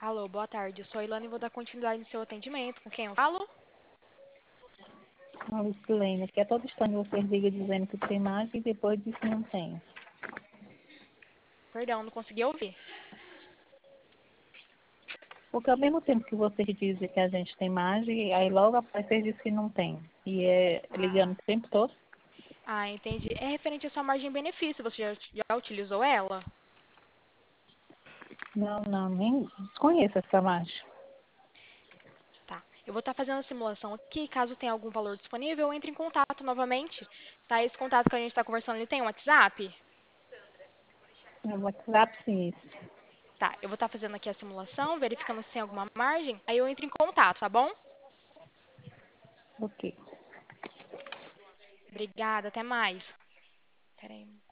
Alô, boa tarde. Eu sou a Ilana e vou dar continuidade no seu atendimento. Com quem eu falo? A Lucilene, que é todo estranho você liga dizendo que tem imagem e depois diz que não tem. Perdão, não consegui ouvir. Porque ao mesmo tempo que vocês dizem que a gente tem imagem, aí logo após vocês dizem que não tem. E é ligando Ah, o tempo todo. entendi. É referente à sua margem de benefício. Você já utilizou ela? Não, não, nem desconheço essa imagem. Tá. Eu vou estar fazendo a simulação aqui. Caso tenha algum valor disponível, entre em contato novamente. Tá? Esse contato que a gente está conversando, ele tem um WhatsApp? É o WhatsApp, sim, isso. Tá. Eu vou estar fazendo aqui a simulação, verificando se tem alguma margem. Aí eu entro em contato, tá bom? Ok. Obrigada. Até mais. Peraí.